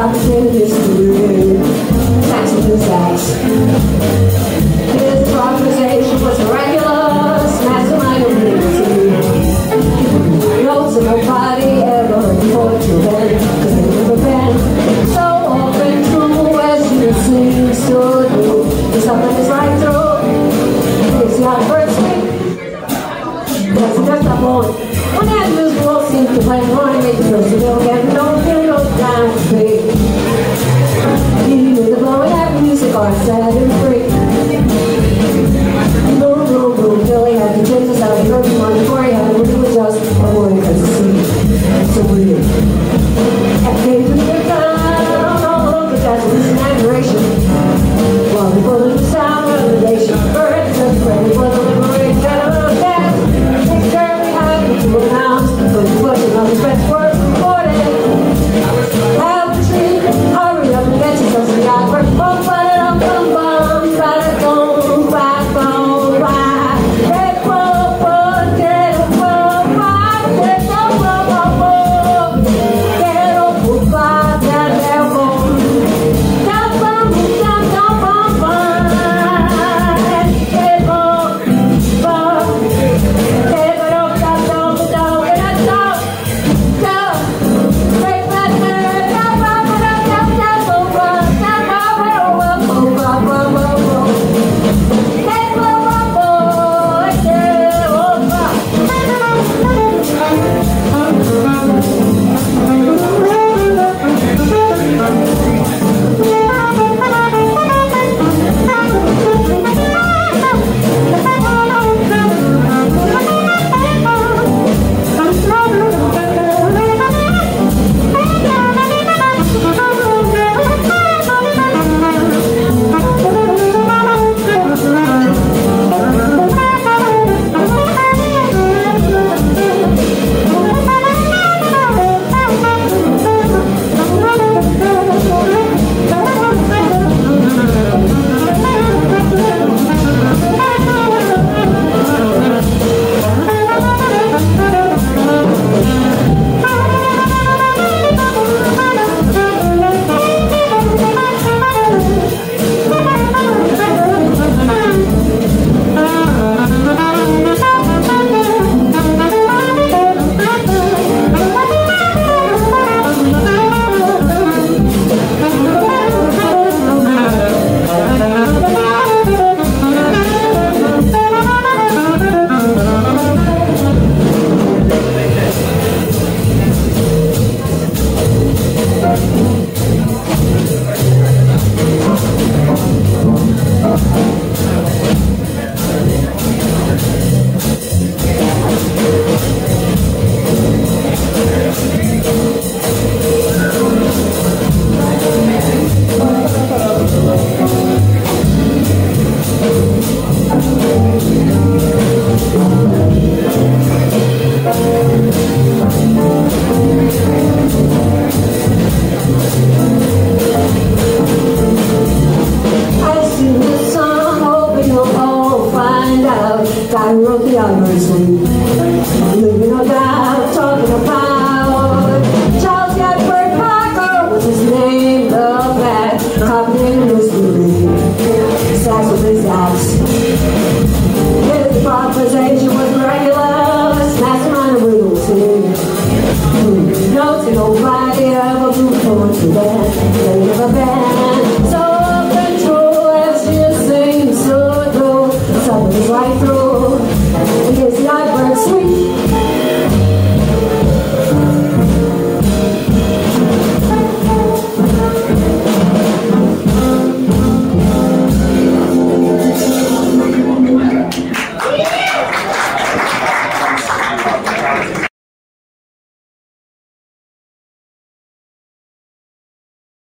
complicated history. That's what this acts. His improvisation was miraculous, mastermind of liberty. Notes of nobody ever before to then, cause they've never been so open true as you seem to do. There's something that's right through. It's the adversity. That's just a moment. When that music won't seem to play, want to make the person go again, don't feel no down free. Even with the blowing that music are sad and free. Boom, boom, boom, Billy had to change us out. He heard him on the floor, he had to do it just a boy because it's so weird. At the age of the town, all over that's losing admiration. While the bullet was sound revelation, birds and friends for the liberated general gas. It's barely happened to announce, but it wasn't on the best word recorded. Have the tree, hurry up and get yourself some yard. Boom, ba-da-dum, bum, bum, ba-da-dum, ba-dum, ba. Get boom, boom, get a boom, ba, get a boom, boom, boom. Get a boom, ba, get a boom. Dum, bum, dum, dum, bum, bum. Get a boom, bum. Get a dum, dum, dum, dum, get a dum, dum. Break that nerve, dum, bum, dum, dum, dum, boom, bum, dum, bum, boom, boom, bum, bum, bum, bum. Get boom, bum, boy, get boom, bum. I wrote the honesty, living about, talking about Charles Edward Parker was his name, the bad copying mystery, stacks with his axe. His improvisation was miraculous, mastermind of realty. Notes and nobody ever blew forward to that, they never been so control as you seem so true, something's right through.